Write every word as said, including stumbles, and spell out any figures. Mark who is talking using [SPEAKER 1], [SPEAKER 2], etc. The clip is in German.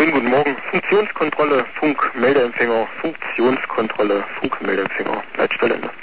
[SPEAKER 1] Schönen guten Morgen. Funktionskontrolle, Funkmeldeempfänger, Funktionskontrolle, Funkmeldeempfänger. Leitstellende.